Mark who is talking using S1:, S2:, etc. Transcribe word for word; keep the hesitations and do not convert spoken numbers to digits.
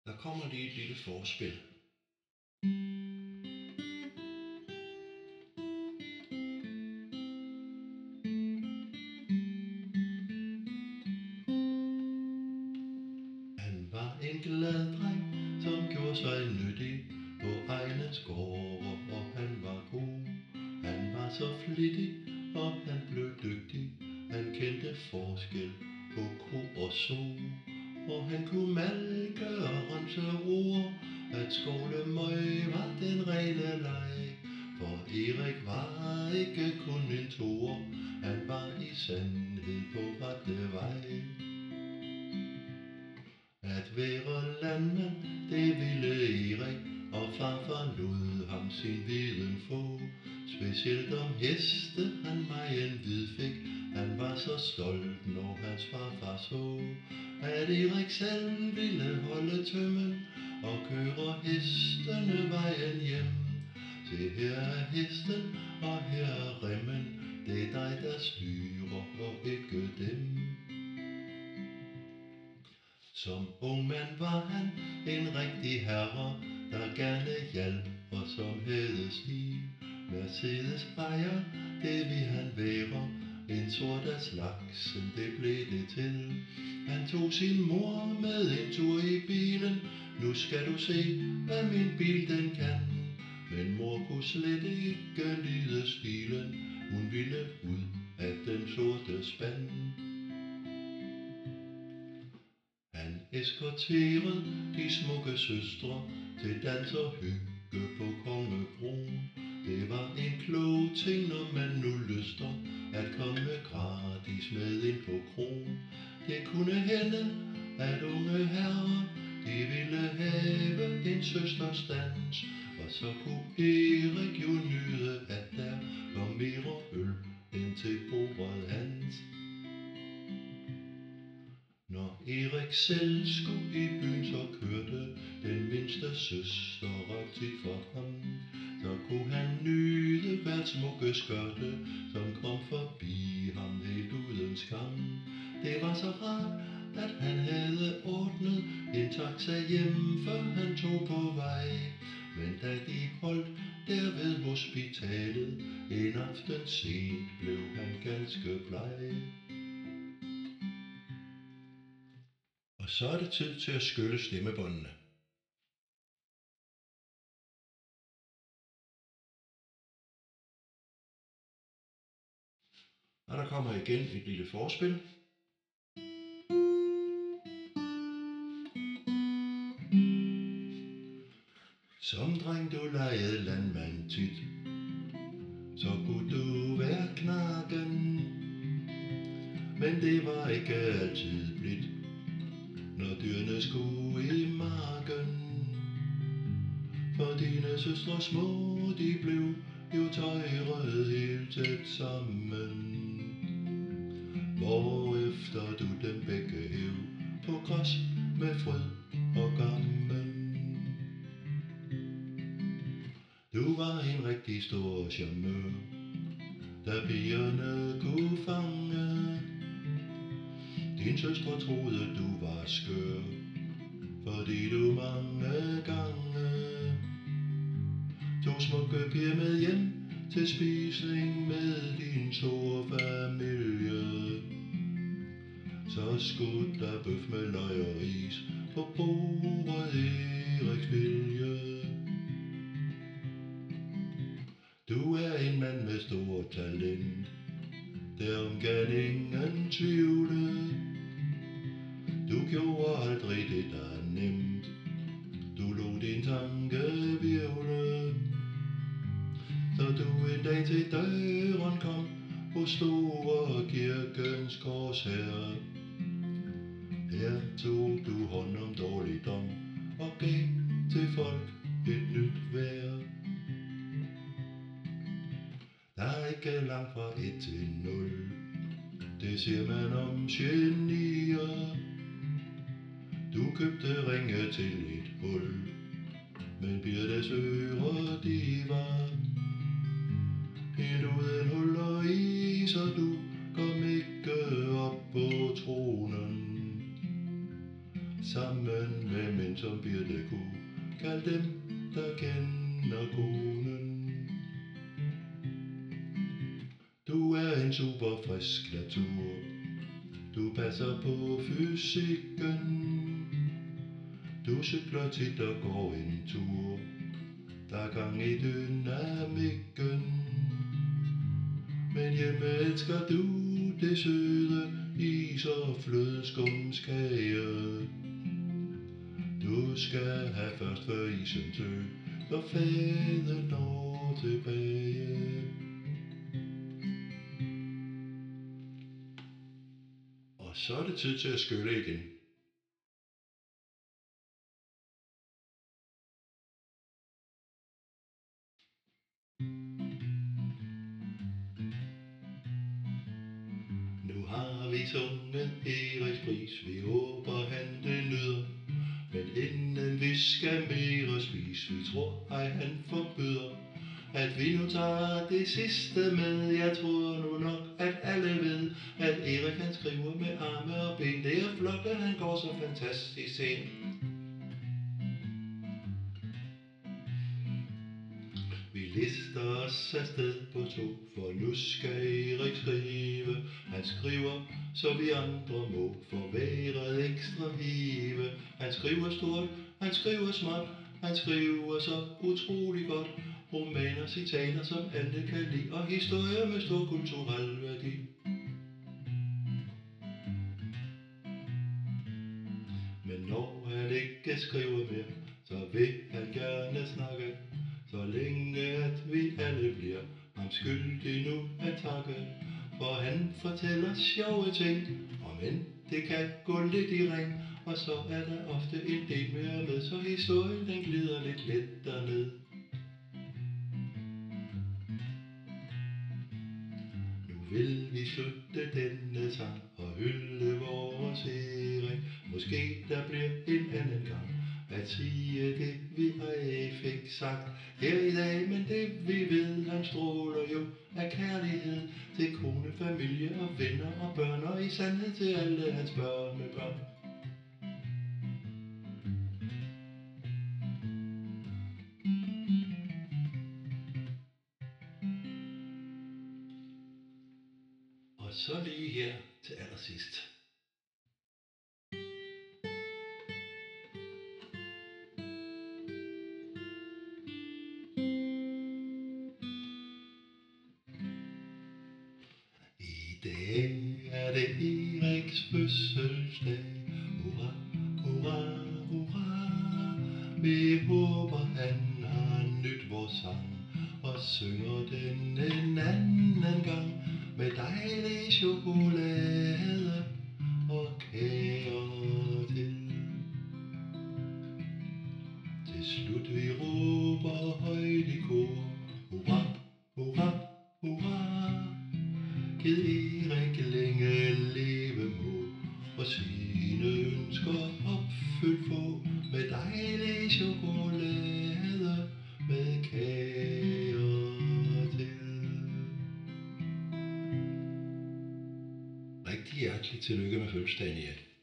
S1: Der kommer lige et lille forspil. Han var en glad dreng, som gjorde sig nyttig på egnens gård, og han var god. Han var så flittig, og han blev dygtig. Han kendte forskel på ko og so, og han kunne malke og rense roer. At skovle møg var den rene leg, for Erik var ikke kun en toer, han var i sandhed på rette vej. At være landmand, det ville Erik, og farfar lod ham sin viden få. Specielt om heste han megen vid fik, han var så stolt, når hans farfar så. At Erik selv ville holde tømmen og køre hestene vejen hjem. Se, her er hesten, og her er remmen, det er dig, der styrer, og ikke dem. Som ung mand var han en rigtig herre, der gerne hjalp og som havde stil. Mercedes ejer, det vil han være, en sort af slagsen, det blev det til. Han tog sin mor med en tur i bilen, nu skal du se, hvad min bil den kan. Men mor kunne slet ikke lide stilen, hun ville ud af den sorte spand. Han eskorterede de smukke søstre til dans og hygge på Kongebroen. Det var en klog ting, når man nu lyster at komme gratis med ind på kroen. Det kunne hende, at unge herrer, de ville have en søsterstands, og så kunne Erik jo nyde, at der kom mere øl ind til bordet hans. Når Erik selv skulle i byen, så kørte den mindste søster op tit for ham. Så kunne han nyde hvert smukke skørte, som kom forbi ham helt uden skam. Det var så rart, at han havde ordnet en taxa hjem, før han tog på vej. Men da de holdt der ved hospitalet en aften sent, blev han ganske bleg. Og så er det tid til at skylle stemmebåndene. Og der kommer igen et lille forspil. Som dreng du legede landmand tit, så kunne du være knakken. Men det var ikke altid blidt, når dyrene skulle i marken. For dine søstre små, de blev jo tøjret helt tæt sammen. Hvorefter du dem begge hev på græs med fryd og gammen. Du var en rigtig stor charmeur, da pigerne kunne fange. Din søstre troede du var skør, fordi du mange gange tog smukke piger med hjem til spisning med din store familie. Så skulle der bøf med løg og ris på bordet, Eriks vilje. Du er en mand med stort talent, derom kan ingen tvivle. Du gjorde aldrig det, der er nemt, du lod din tanke virvle. Så du en dag til døren kom hos store kirkens korsherre. Her tog du hånd om dårligdom og gav til folk et nyt vejr. Der er ikke langt fra et til nul, det siger man om genier. Du købte ringe til et hul, men Birtes ører de var helt uden huller i, så du kom ikke op på tronen. sammen med mænd som Birte Ko. Kald dem, der kender konen. Du er en super frisk natur. Du passer på fysikken. Du cykler tit og går en tur. Der er gang i dynamikken. Men hjemme elsker du det søde is og flødeskumskage. Du skal have først før isen tø, så fadet når tilbage. Og så er det tid til at skylle igen. Nu har vi sunget Eriks pris, vi håber han det nyder. Men inden vi skal mere spise, vi tror ej han forbyder, at vi nu tager det sidste med. Jeg tror nu nok, at alle ved, at Erik han skriver med arme og ben. Det er flot, at han går så fantastisk sent. Vi lister os afsted på to, for nu skal Erik skrive. Han skriver, så vi andre må få vejret ekstra hive. Han skriver stort, han skriver småt, han skriver så utrolig godt. Romaner, citater, som alle kan lide, og historier med stor kulturel værdi. Men når han ikke skriver mere, så vil han gerne snakke. Så længe at vi alle bliver ham skyldig nu at takke. For han fortæller sjove ting, om end det kan gå lidt i ring. Og så er der ofte en del mere med, så historien den glider lidt let derned. Nu vil vi slutte denne sang og hylde vores Erik. Måske der bliver en anden gang at sige det vi ej fik sagt her i dag. Men det vi ved, han stråler jo af kærlighed til kone, familie og venner og børn, og i sandhed til alle hans børnebørn. Og så lige her til allersidst. I dag er det Eriks fødselsdag. Hurra, hurra, hurra. Vi håber han har nydt vores sang og synger den en anden gang med dejlig chokolade og kager til. Til slut vi råber højt i kor. Hurra, hurra, hurra. Gid Erik længe leve må, og sine ønsker opfyldt få, med dejlig chokolade med kager til. Rigtig hjertelig tillykke med fødselsdagen, Erik.